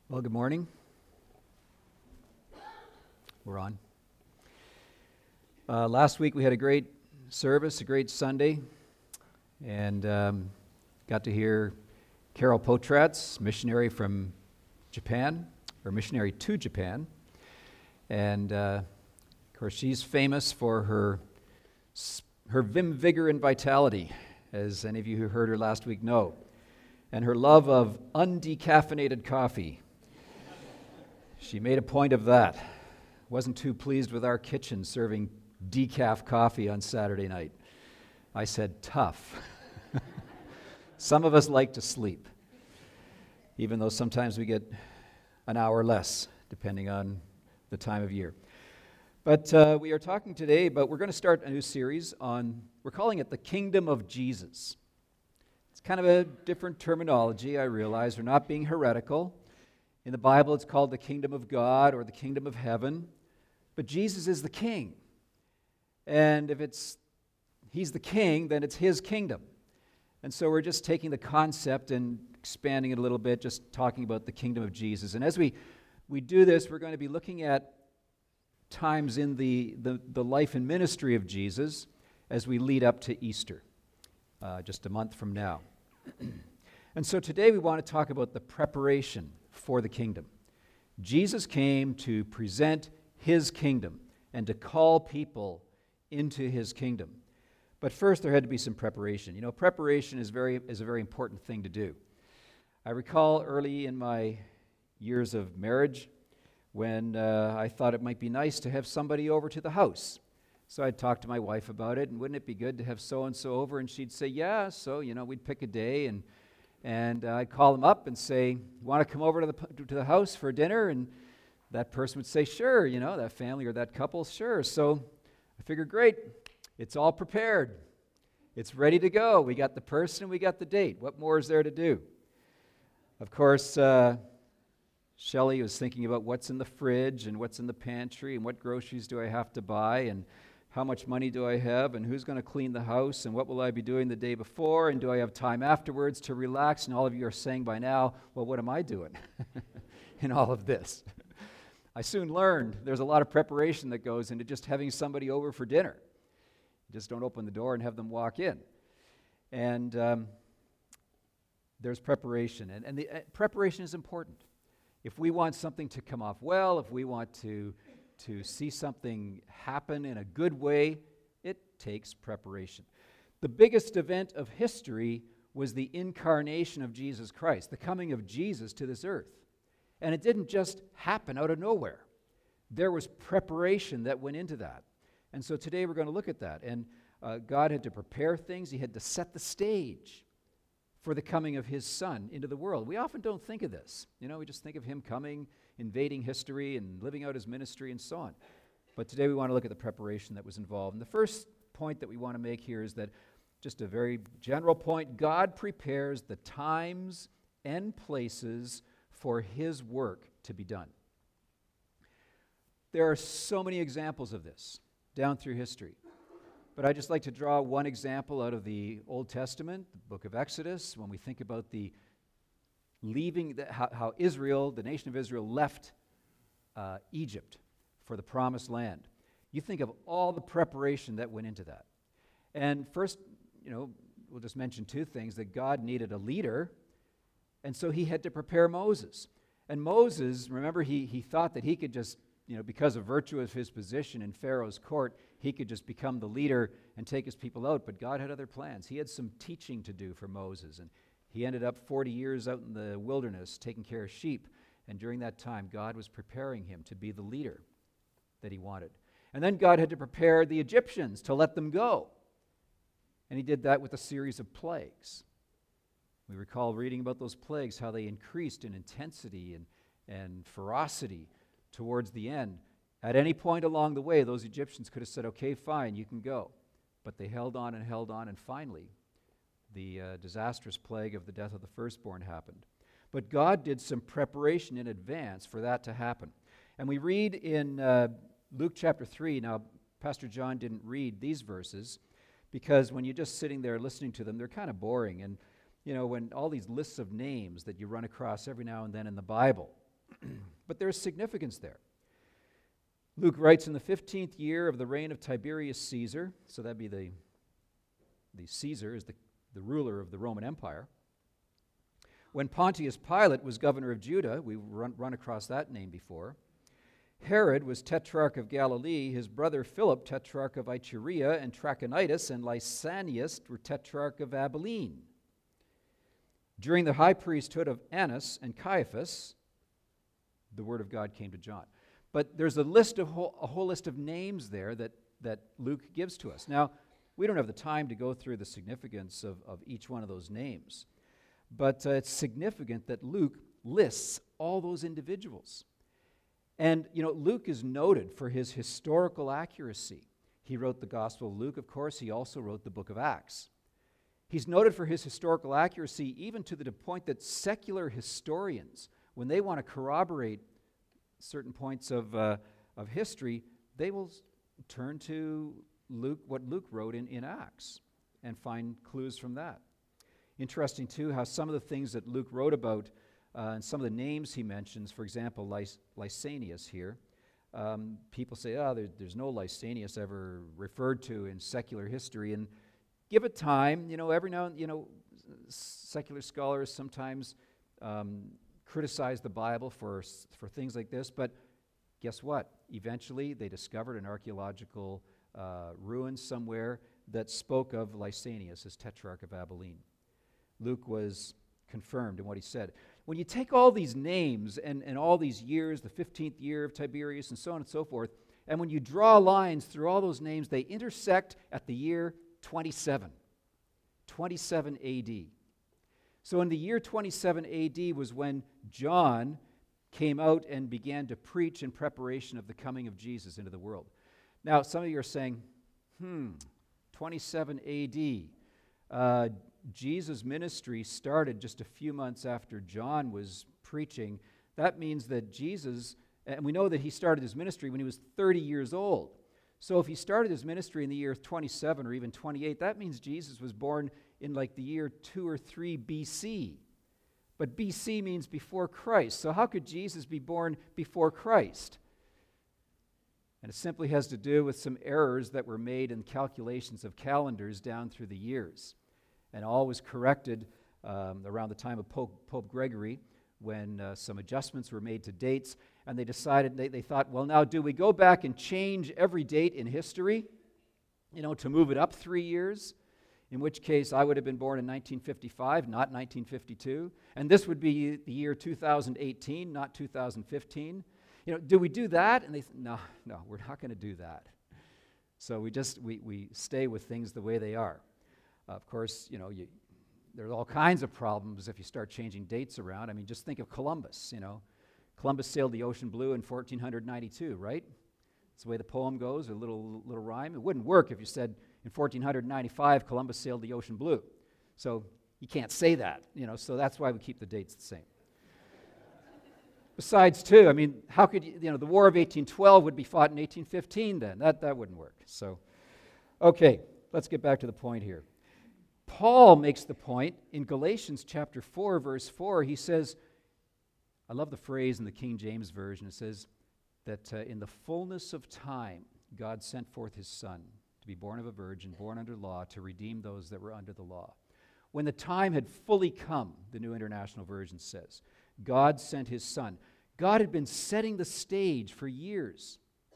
Well, good morning. We're on. Last week we had a great service, a great Sunday, and got to hear Carol Potratz, missionary from Japan, or missionary to Japan. And of course, she's famous for her vim, vigor, and vitality, as any of you who heard her last week know, and her love of undecaffeinated coffee. She made a point of that. Wasn't too pleased with our kitchen serving decaf coffee on Saturday night. I said, tough. Some of us like to sleep, even though sometimes we get an hour less, depending on the time of year. But we are talking today about, we're going to start a new series on, we're calling it the Kingdom of Jesus. It's kind of a different terminology, I realize. We're not being heretical. In the Bible, it's called the Kingdom of God or the Kingdom of Heaven. But Jesus is the King. And if He's the King, then it's His kingdom. And so we're just taking the concept and expanding it a little bit, just talking about the Kingdom of Jesus. And as we do this, we're going to be looking at times in the life and ministry of Jesus as we lead up to Easter, just a month from now. And so today we want to talk about the preparation for the kingdom. Jesus came to present His kingdom and to call people into His kingdom. But first there had to be some preparation. You know, preparation is a very important thing to do. I recall early in my years of marriage when I thought it might be nice to have somebody over to the house. So I'd talk to my wife about it, and wouldn't it be good to have so-and-so over? And she'd say, yeah. So, we'd pick a day, and I'd call them up and say, want to come over to the house for dinner? And that person would say, sure, that family or that couple, sure. So I figured, great, it's all prepared. It's ready to go. We got the person, we got the date. What more is there to do? Of course, Shelley was thinking about what's in the fridge and what's in the pantry and what groceries do I have to buy and how much money do I have and who's going to clean the house and what will I be doing the day before and do I have time afterwards to relax? And all of you are saying by now, well, what am I doing in all of this? I soon learned there's a lot of preparation that goes into just having somebody over for dinner. You just don't open the door and have them walk in. And there's preparation. And the preparation is important. If we want something to come off well, if we want to see something happen in a good way, it takes preparation. The biggest event of history was the incarnation of Jesus Christ, the coming of Jesus to this earth. And it didn't just happen out of nowhere. There was preparation that went into that. And so today we're going to look at that. And God had to prepare things. He had to set the stage for the coming of His Son into the world. We often don't think of this. We just think of Him coming, invading history, and living out His ministry and so on. But today we want to look at the preparation that was involved. And the first point that we want to make here is that, just a very general point, God prepares the times and places for His work to be done. There are so many examples of this down through history. But I'd just like to draw one example out of the Old Testament, the book of Exodus, when we think about the leaving, how Israel, the nation of Israel, left Egypt for the promised land. You think of all the preparation that went into that. And first, we'll just mention two things, that God needed a leader, and so He had to prepare Moses. And Moses, remember, he thought that he could just, because of virtue of his position in Pharaoh's court, he could just become the leader and take his people out. But God had other plans. He had some teaching to do for Moses. And he ended up 40 years out in the wilderness taking care of sheep. And during that time, God was preparing him to be the leader that He wanted. And then God had to prepare the Egyptians to let them go. And He did that with a series of plagues. We recall reading about those plagues, how they increased in intensity and ferocity towards the end. At any point along the way, those Egyptians could have said, okay, fine, you can go. But they held on, and finally, the disastrous plague of the death of the firstborn happened. But God did some preparation in advance for that to happen. And we read in Luke chapter 3, now Pastor John didn't read these verses, because when you're just sitting there listening to them, they're kind of boring. And, when all these lists of names that you run across every now and then in the Bible, But there's significance there. Luke writes, in the 15th year of the reign of Tiberius Caesar, so that'd be the Caesar is the ruler of the Roman Empire. When Pontius Pilate was governor of Judah, we've run across that name before. Herod was tetrarch of Galilee, his brother Philip tetrarch of Iturea and Trachonitis, and Lysanias were tetrarch of Abilene. During the high priesthood of Annas and Caiaphas, the word of God came to John. But there's a whole list of names there that Luke gives to us. Now, we don't have the time to go through the significance of each one of those names, but it's significant that Luke lists all those individuals. And, Luke is noted for his historical accuracy. He wrote the Gospel of Luke, of course. He also wrote the book of Acts. He's noted for his historical accuracy, even to the point that secular historians, when they want to corroborate certain points of history, they will turn to Luke, what Luke wrote in Acts, and find clues from that. Interesting, too, how some of the things that Luke wrote about and some of the names he mentions, for example, Lysanias here, people say, there's no Lysanias ever referred to in secular history, and give it time. Every now and secular scholars sometimes criticize the Bible for things like this, but guess what? Eventually, they discovered an archaeological ruin somewhere that spoke of Lysanias as tetrarch of Abilene. Luke was confirmed in what he said. When you take all these names and all these years, the 15th year of Tiberius and so on and so forth, and when you draw lines through all those names, they intersect at the year 27 AD. So in the year 27 AD was when John came out and began to preach in preparation of the coming of Jesus into the world. Now, some of you are saying, 27 AD. Jesus' ministry started just a few months after John was preaching. That means that Jesus, and we know that he started his ministry when he was 30 years old. So if he started his ministry in the year 27 or even 28, that means Jesus was born in like the year 2 or 3 BC. But BC means before Christ. So how could Jesus be born before Christ? And it simply has to do with some errors that were made in calculations of calendars down through the years. And all was corrected around the time of Pope Gregory, when some adjustments were made to dates, and they decided, they thought, well, now do we go back and change every date in history, to move it up 3 years? In which case I would have been born in 1955, not 1952, and this would be the year 2018, not 2015. Do we do that? And they said, no, we're not going to do that. So we stay with things the way they are. Of course, there's all kinds of problems if you start changing dates around. I mean, just think of Columbus, Columbus sailed the ocean blue in 1492, right? That's the way the poem goes, a little rhyme. It wouldn't work if you said in 1495 Columbus sailed the ocean blue. So you can't say that, so that's why we keep the dates the same. Besides, too, I mean, how could the War of 1812 would be fought in 1815 then? That wouldn't work. So, okay, let's get back to the point here. Paul makes the point in Galatians chapter 4, verse 4. He says, I love the phrase in the King James Version. It says that in the fullness of time, God sent forth his Son to be born of a virgin, born under law, to redeem those that were under the law. When the time had fully come, the New International Version says, God sent his Son. God had been setting the stage for years,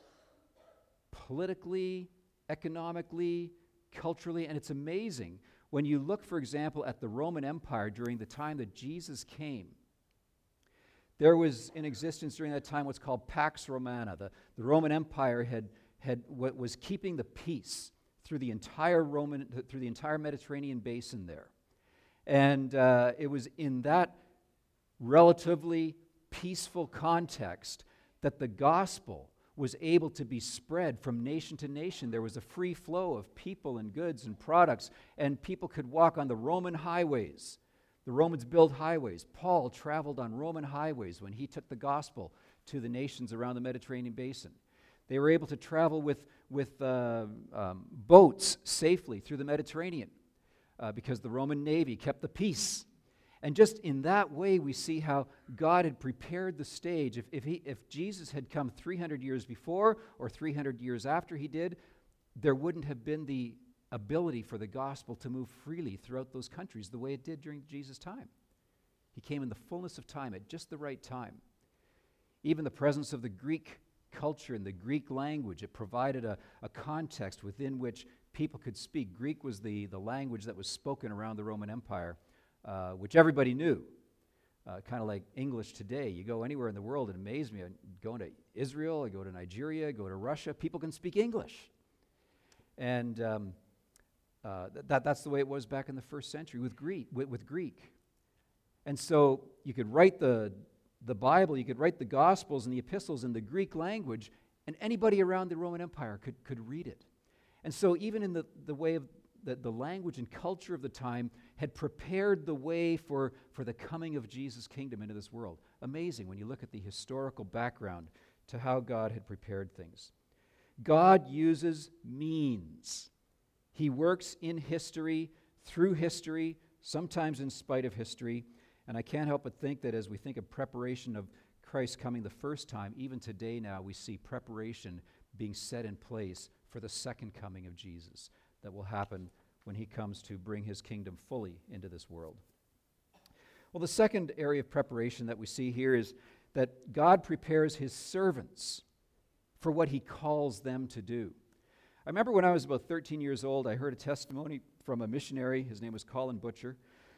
politically, economically, culturally, and it's amazing. When you look, for example, at the Roman Empire during the time that Jesus came, there was in existence during that time what's called Pax Romana. The Roman Empire was keeping the peace through the entire Mediterranean basin there. And it was in that relatively peaceful context that the gospel was able to be spread from nation to nation. There was a free flow of people and goods and products, and people could walk on the Roman highways. The Romans built highways. Paul traveled on Roman highways when he took the gospel to the nations around the Mediterranean basin. They were able to travel with boats safely through the Mediterranean because the Roman Navy kept the peace. And just in that way, we see how God had prepared the stage. If Jesus had come 300 years before or 300 years after he did, there wouldn't have been the ability for the gospel to move freely throughout those countries the way it did during Jesus' time. He came in the fullness of time at just the right time. Even the presence of the Greek culture and the Greek language, it provided a context within which people could speak. Greek was the language that was spoken around the Roman Empire, which everybody knew, kind of like English today. You go anywhere in the world, it amazed me. I go to Israel, I go to Nigeria, I go to Russia, people can speak English. And that's the way it was back in the first century with Greek. And so you could write the Bible, you could write the Gospels and the epistles in the Greek language, and anybody around the Roman Empire could read it. And so even in the way of the language and culture of the time had prepared the way for the coming of Jesus' kingdom into this world. Amazing when you look at the historical background to how God had prepared things. God uses means. He works in history, through history, sometimes in spite of history. And I can't help but think that as we think of preparation of Christ coming the first time, even today now we see preparation being set in place for the second coming of Jesus that will happen when he comes to bring his kingdom fully into this world. Well, the second area of preparation that we see here is that God prepares his servants for what he calls them to do. I remember when I was about 13 years old, I heard a testimony from a missionary. His name was Colin Butcher.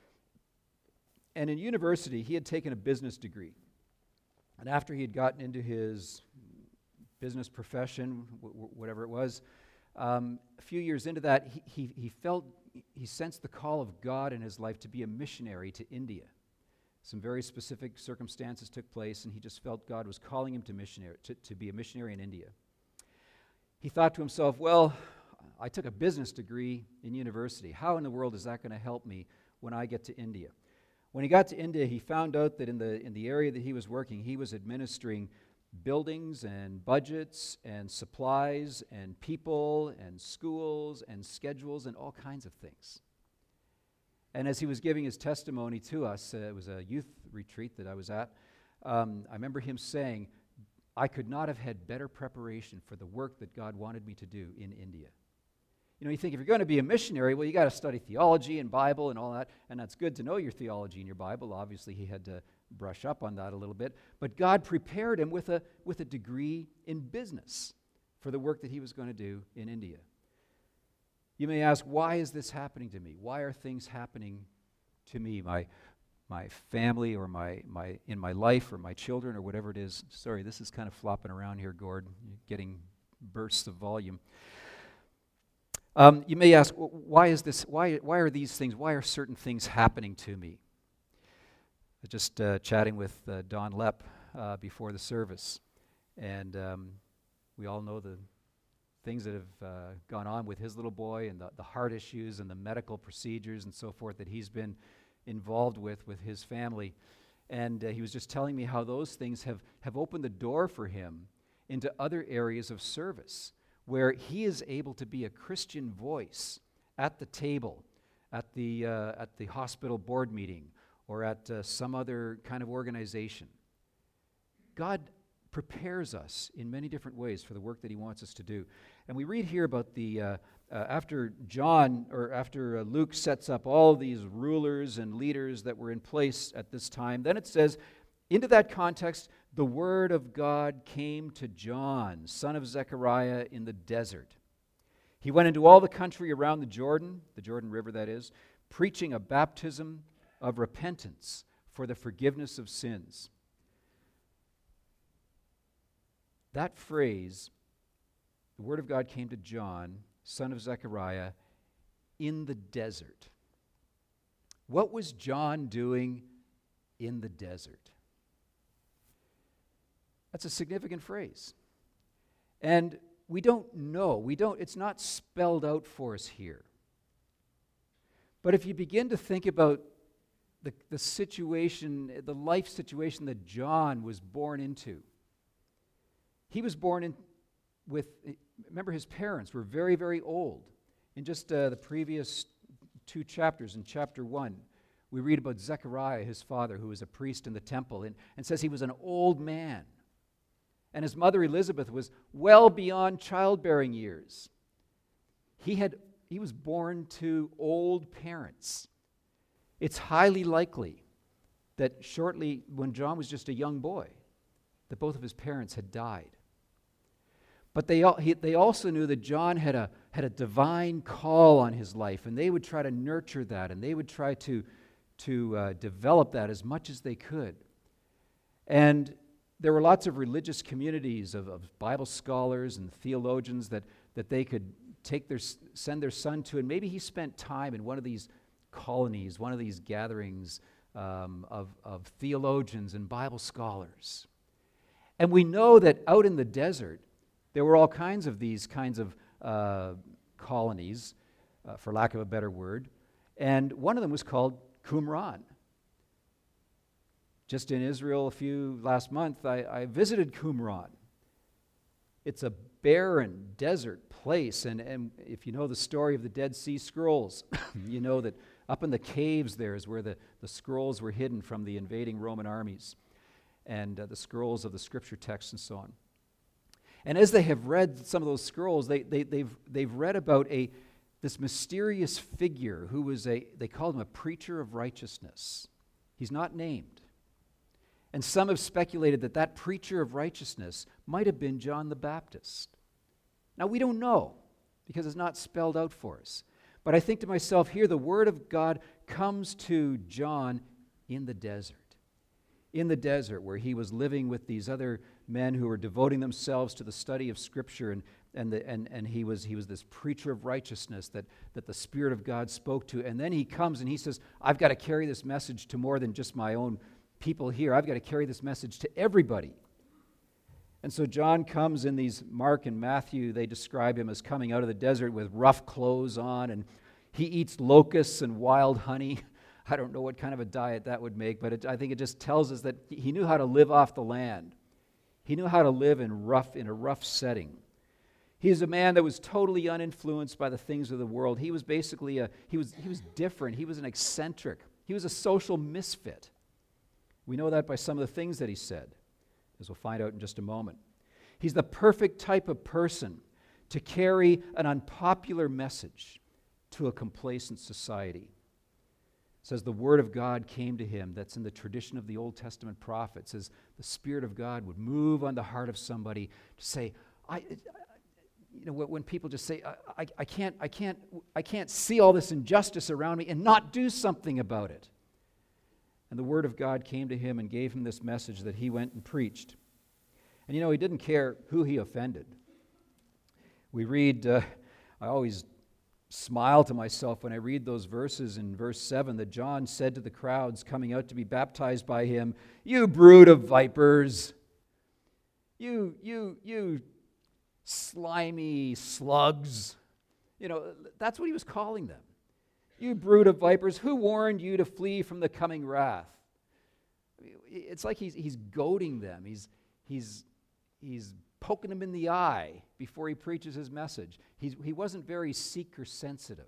And in university, he had taken a business degree. And after he had gotten into his business profession, whatever it was, a few years into that, he sensed the call of God in his life to be a missionary to India. Some very specific circumstances took place, and he just felt God was calling him to be a missionary in India. He thought to himself, well, I took a business degree in university. How in the world is that going to help me when I get to India? When he got to India, he found out that in the area that he was working, he was administering buildings and budgets and supplies and people and schools and schedules and all kinds of things. And as he was giving his testimony to us, it was a youth retreat that I was at, I remember him saying, I could not have had better preparation for the work that God wanted me to do in India. You know, you think if you're going to be a missionary, well, you got to study theology and Bible and all that, and that's good to know your theology and your Bible. Obviously, he had to brush up on that a little bit. But God prepared him with a degree in business for the work that he was going to do in India. You may ask, why is this happening to me? Why are things happening to me, my family or in my life or my children or whatever it is? Sorry, this is kind of flopping around here, Gord. You're getting bursts of volume. You may ask, why is this? Why are these things? Why are certain things happening to me? Just chatting with Don Lepp before the service, and we all know the things that have gone on with his little boy and the heart issues and the medical procedures and so forth that he's been involved with his family. And he was just telling me how those things have opened the door for him into other areas of service, where he is able to be a Christian voice at the table, at the hospital board meeting, or at some other kind of organization. God prepares us in many different ways for the work that he wants us to do. And we read here about after Luke sets up all these rulers and leaders that were in place at this time, then it says, into that context, the word of God came to John, son of Zechariah, in the desert. He went into all the country around the Jordan River that is, preaching a baptism of repentance for the forgiveness of sins. That phrase, the word of God came to John, son of Zechariah, in the desert. What was John doing in the desert? That's a significant phrase. And we don't know. It's not spelled out for us here. But if you begin to think about the situation, the life situation that John was born into, he was born remember his parents were very, very old. In just the previous 2 chapters, in chapter 1, we read about Zechariah, his father, who was a priest in the temple, and says he was an old man. And his mother Elizabeth was well beyond childbearing years. He was born to old parents. It's highly likely that shortly, when John was just a young boy, that both of his parents had died. But they also knew that John had a divine call on his life, and they would try to nurture that, and they would try to develop that as much as they could. And there were lots of religious communities of Bible scholars and theologians that they could send their son to, and maybe he spent time in one of these colonies, one of these gatherings of theologians and Bible scholars. And we know that out in the desert, there were all kinds of these kinds of colonies, for lack of a better word, and one of them was called Qumran. Just in Israel last month, I visited Qumran. It's a barren desert place, and if you know the story of the Dead Sea Scrolls, you know that up in the caves there is where the scrolls were hidden from the invading Roman armies, and the scrolls of the scripture texts and so on. And as they have read some of those scrolls, they've read about this mysterious figure who was they called him a preacher of righteousness. He's not named. And some have speculated that preacher of righteousness might have been John the Baptist. Now, we don't know because it's not spelled out for us. But I think to myself, here the Word of God comes to John in the desert. In the desert where he was living with these other men who were devoting themselves to the study of Scripture, and he was this preacher of righteousness that the Spirit of God spoke to. And then he comes and he says, I've got to carry this message to more than just my own people here. I've got to carry this message to everybody. And so John comes in these, Mark and Matthew, they describe him as coming out of the desert with rough clothes on, and he eats locusts and wild honey. I don't know what kind of a diet that would make, but I think it just tells us that he knew how to live off the land. He knew how to live in a rough setting. He is a man that was totally uninfluenced by the things of the world. He was basically he was different. He was an eccentric. He was a social misfit. We know that by some of the things that he said, as we'll find out in just a moment. He's the perfect type of person to carry an unpopular message to a complacent society. It says the Word of God came to him. That's in the tradition of the Old Testament prophets. It says the Spirit of God would move on the heart of somebody to say, when people just say, I can't see all this injustice around me and not do something about it. And the Word of God came to him and gave him this message that he went and preached. And he didn't care who he offended. We read, I always smile to myself when I read those verses in verse 7 that John said to the crowds coming out to be baptized by him, "You brood of vipers, you slimy slugs." That's what he was calling them. You brood of vipers, who warned you to flee from the coming wrath? It's like he's goading them. He's poking them in the eye before he preaches his message. He wasn't very seeker sensitive.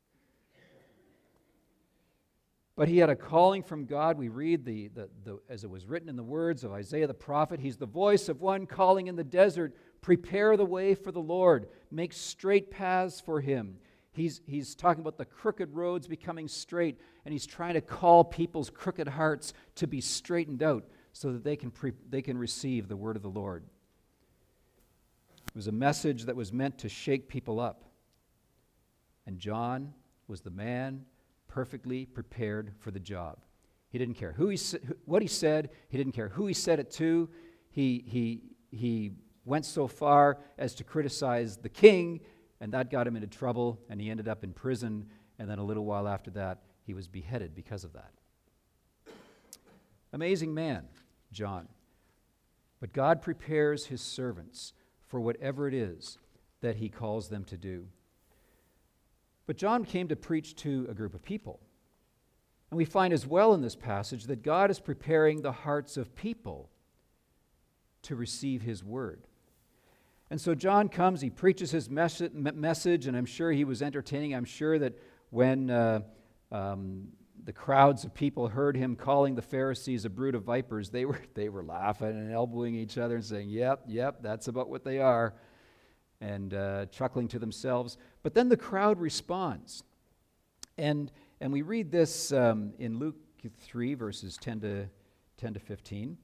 But he had a calling from God. We read the as it was written in the words of Isaiah the prophet, he's the voice of one calling in the desert, prepare the way for the Lord, make straight paths for him. He's talking about the crooked roads becoming straight, and he's trying to call people's crooked hearts to be straightened out so that they can receive the word of the Lord. It was a message that was meant to shake people up. And John was the man perfectly prepared for the job. He didn't care what he said. He didn't care who he said it to. He went so far as to criticize the king, and that got him into trouble, and he ended up in prison, and then a little while after that, he was beheaded because of that. Amazing man, John. But God prepares his servants for whatever it is that he calls them to do. But John came to preach to a group of people. And we find as well in this passage that God is preparing the hearts of people to receive his word. And so John comes, he preaches his message, and I'm sure he was entertaining. I'm sure that when the crowds of people heard him calling the Pharisees a brood of vipers, they were laughing and elbowing each other and saying, yep, that's about what they are, and chuckling to themselves. But then the crowd responds. And we read this in Luke 3, verses 10 to 15.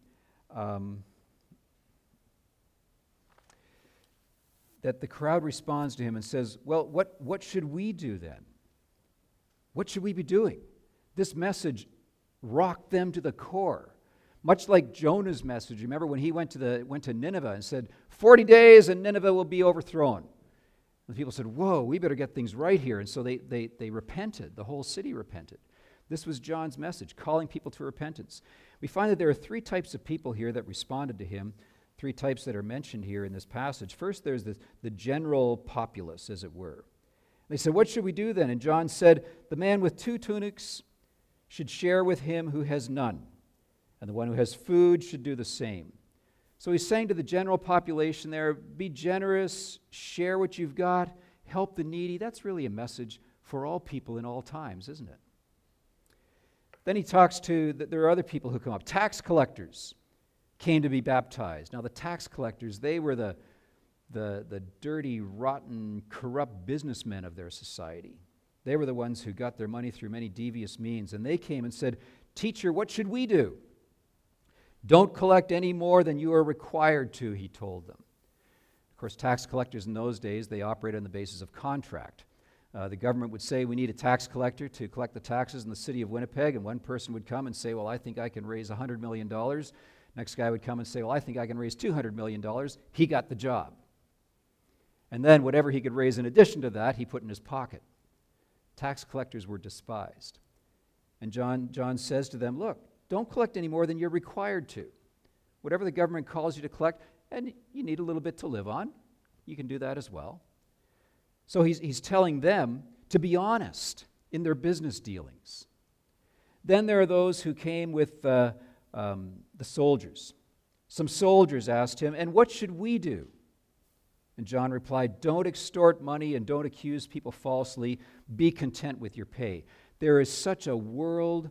That the crowd responds to him and says, well, what should we do then? What should we be doing? This message rocked them to the core. Much like Jonah's message. Remember when he went to Nineveh and said, 40 days and Nineveh will be overthrown. And the people said, whoa, we better get things right here. And so they repented. The whole city repented. This was John's message, calling people to repentance. We find that there are three types of people here that responded to him, three types that are mentioned here in this passage. First, there's the general populace, as it were. They said, what should we do then? And John said, the man with 2 tunics should share with him who has none, and the one who has food should do the same. So he's saying to the general population there, be generous, share what you've got, help the needy. That's really a message for all people in all times, isn't it? Then he talks there are other people who come up. Tax collectors came to be baptized. Now the tax collectors, they were the dirty, rotten, corrupt businessmen of their society. They were the ones who got their money through many devious means. And they came and said, teacher, what should we do? Don't collect any more than you are required to, he told them. Of course, tax collectors in those days, they operated on the basis of contract. The government would say, we need a tax collector to collect the taxes in the city of Winnipeg, and one person would come and say, well, I think I can raise $100 million. Next guy would come and say, well, I think I can raise $200 million. He got the job. And then whatever he could raise in addition to that, he put in his pocket. Tax collectors were despised. And John says to them, look, don't collect any more than you're required to. Whatever the government calls you to collect, and you need a little bit to live on, you can do that as well. So he's telling them to be honest in their business dealings. Then there are those who came with the soldiers. Some soldiers asked him, and what should we do? And John replied, don't extort money and don't accuse people falsely. Be content with your pay. There is such a world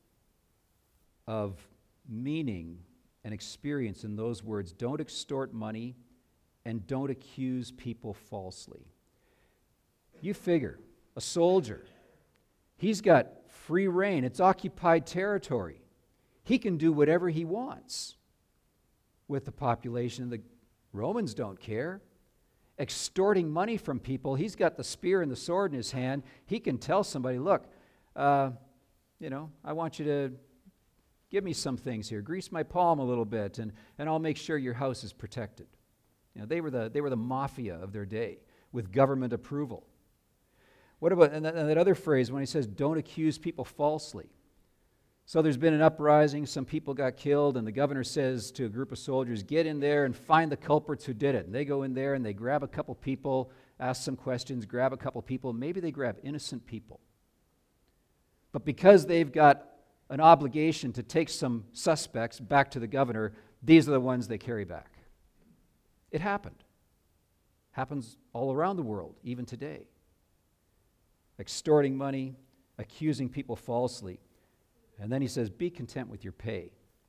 of meaning and experience in those words. Don't extort money and don't accuse people falsely. You figure, a soldier, he's got free reign. It's occupied territory. He can do whatever he wants with the population. The Romans don't care. Extorting money from people, he's got the spear and the sword in his hand. He can tell somebody, look, I want you to give me some things here. Grease my palm a little bit, and I'll make sure your house is protected. They were the mafia of their day with government approval. What about and that other phrase when he says, don't accuse people falsely? So there's been an uprising, some people got killed, and the governor says to a group of soldiers, get in there and find the culprits who did it. And they go in there and they grab a couple people, ask some questions, grab a couple people. Maybe they grab innocent people. But because they've got an obligation to take some suspects back to the governor, these are the ones they carry back. It happened. Happens all around the world, even today. Extorting money, accusing people falsely. And then he says, be content with your pay.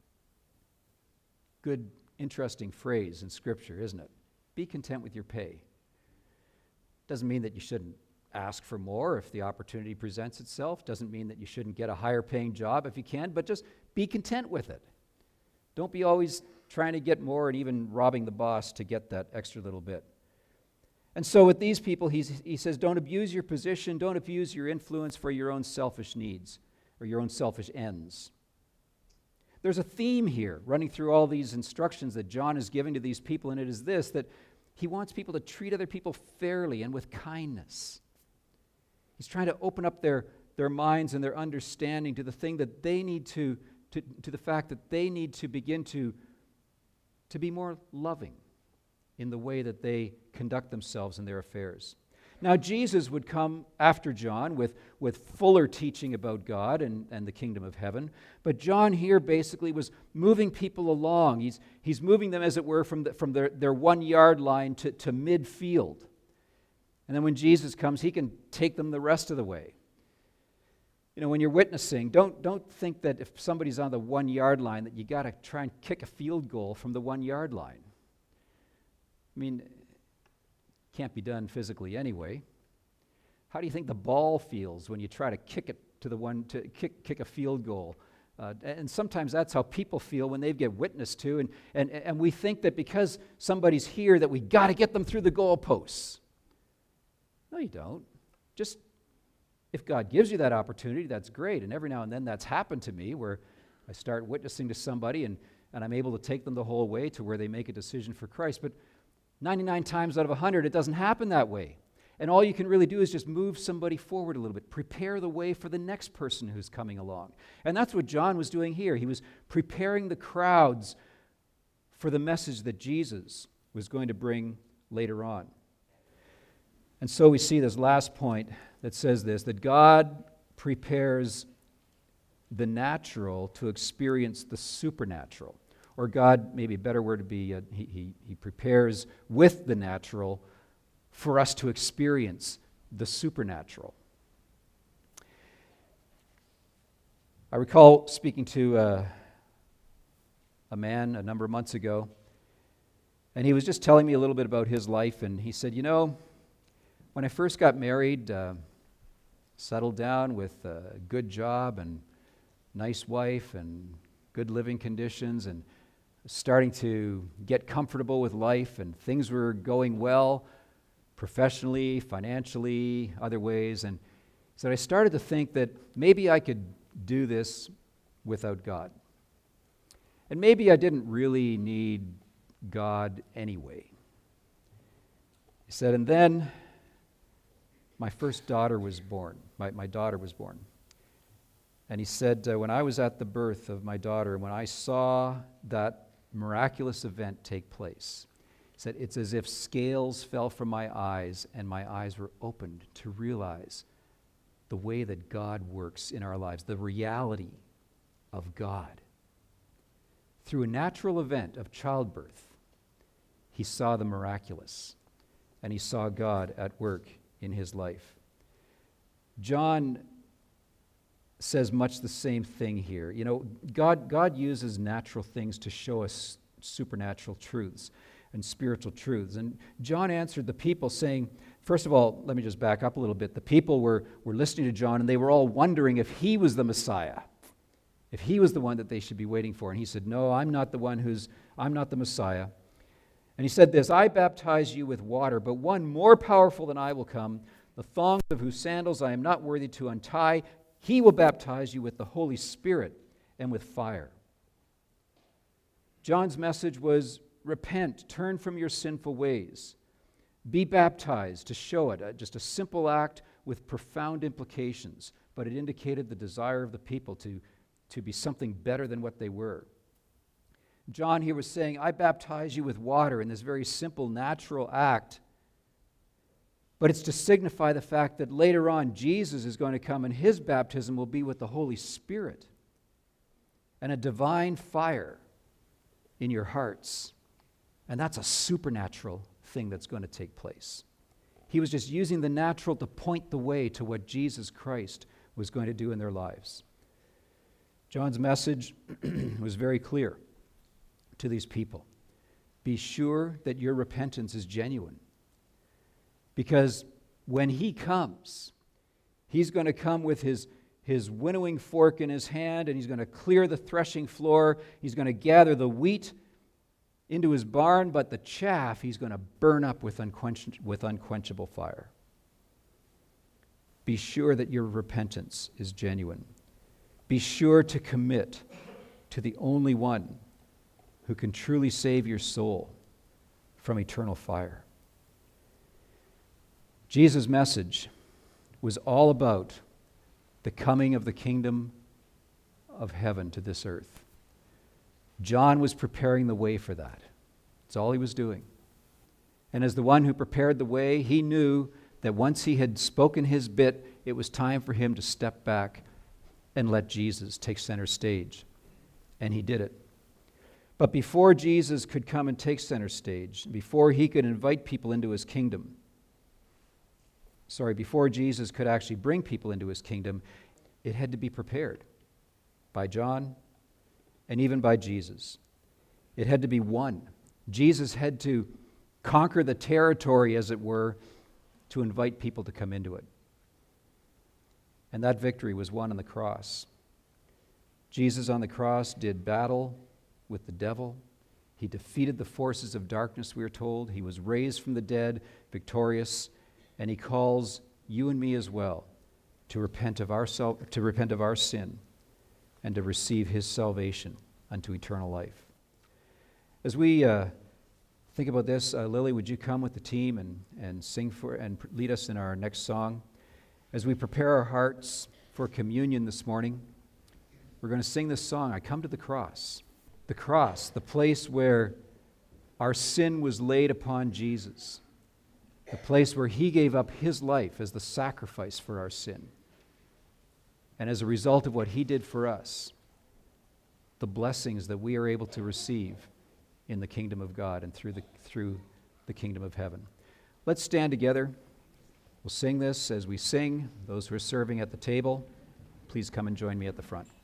Good, interesting phrase in Scripture, isn't it? Be content with your pay. Doesn't mean that you shouldn't ask for more if the opportunity presents itself. Doesn't mean that you shouldn't get a higher paying job if you can, but just be content with it. Don't be always trying to get more and even robbing the boss to get that extra little bit. And so with these people, he says, don't abuse your position, don't abuse your influence for your own selfish needs or your own selfish ends. There's a theme here running through all these instructions that John is giving to these people, and it is this, that he wants people to treat other people fairly and with kindness. He's trying to open up their minds and their understanding to the thing that they need to the fact that they need to begin to be more loving in the way that they conduct themselves in their affairs. Now, Jesus would come after John with fuller teaching about God and the kingdom of heaven. But John here basically was moving people along. He's moving them, as it were, from their 1 yard line to midfield. And then when Jesus comes, he can take them the rest of the way. When you're witnessing, don't think that if somebody's on the 1 yard line that you got to try and kick a field goal from the 1 yard line. Can't be done physically anyway. How do you think the ball feels when you try to kick it to kick a field goal? And sometimes that's how people feel when they get witnessed to, and we think that because somebody's here that we got to get them through the goalposts. No, you don't. Just if God gives you that opportunity, that's great. And every now and then that's happened to me where I start witnessing to somebody and I'm able to take them the whole way to where they make a decision for Christ. But 99 times out of 100, it doesn't happen that way. And all you can really do is just move somebody forward a little bit, prepare the way for the next person who's coming along. And that's what John was doing here. He was preparing the crowds for the message that Jesus was going to bring later on. And so we see this last point that says this, that God prepares the natural to experience the supernatural. Or God, maybe a better word would be, he prepares with the natural for us to experience the supernatural. I recall speaking to a man a number of months ago, and he was just telling me a little bit about his life, and he said, when I first got married, settled down with a good job and nice wife and good living conditions and starting to get comfortable with life, and things were going well professionally, financially, other ways. And so I started to think that maybe I could do this without God. And maybe I didn't really need God anyway. He said, and then my first daughter was born. My daughter was born. And he said, when I was at the birth of my daughter, when I saw that miraculous event take place, he said, it's as if scales fell from my eyes and my eyes were opened to realize the way that God works in our lives, the reality of God. Through a natural event of childbirth, he saw the miraculous, and he saw God at work in his life. John says much the same thing here. God uses natural things to show us supernatural truths and spiritual truths. And John answered the people saying, first of all, let me just back up a little bit. The people were listening to John, and they were all wondering if he was the Messiah, if he was the one that they should be waiting for. And he said, no, I'm not the Messiah. And he said this, I baptize you with water, but one more powerful than I will come, the thongs of whose sandals I am not worthy to untie. He will baptize you with the Holy Spirit and with fire. John's message was, repent, turn from your sinful ways. Be baptized to show it, just a simple act with profound implications, but it indicated the desire of the people to be something better than what they were. John here was saying, I baptize you with water in this very simple, natural act, but it's to signify the fact that later on Jesus is going to come and his baptism will be with the Holy Spirit and a divine fire in your hearts. And that's a supernatural thing that's going to take place. He was just using the natural to point the way to what Jesus Christ was going to do in their lives. John's message was very clear to these people. Be sure that your repentance is genuine. Because when he comes, he's going to come with his winnowing fork in his hand, and he's going to clear the threshing floor. He's going to gather the wheat into his barn, but the chaff he's going to burn up with unquenchable fire. Be sure that your repentance is genuine. Be sure to commit to the only one who can truly save your soul from eternal fire. Jesus' message was all about the coming of the kingdom of heaven to this earth. John was preparing the way for that. That's all he was doing. And as the one who prepared the way, he knew that once he had spoken his bit, it was time for him to step back and let Jesus take center stage. And he did it. But before Jesus could come and take center stage, before he could invite people into his kingdom, before Jesus could actually bring people into his kingdom, it had to be prepared by John and even by Jesus. It had to be won. Jesus had to conquer the territory, as it were, to invite people to come into it. And that victory was won on the cross. Jesus on the cross did battle with the devil. He defeated the forces of darkness, we are told. He was raised from the dead, victorious, and he calls you and me as well to repent of our sin and to receive his salvation unto eternal life. As we think about this, Lily, would you come with the team and sing and lead us in our next song? As we prepare our hearts for communion this morning, we're going to sing this song, I Come to the Cross. The cross, the place where our sin was laid upon Jesus, the place where he gave up his life as the sacrifice for our sin. And as a result of what he did for us, the blessings that we are able to receive in the kingdom of God and through the kingdom of heaven. Let's stand together. We'll sing this. As we sing, those who are serving at the table, please come and join me at the front.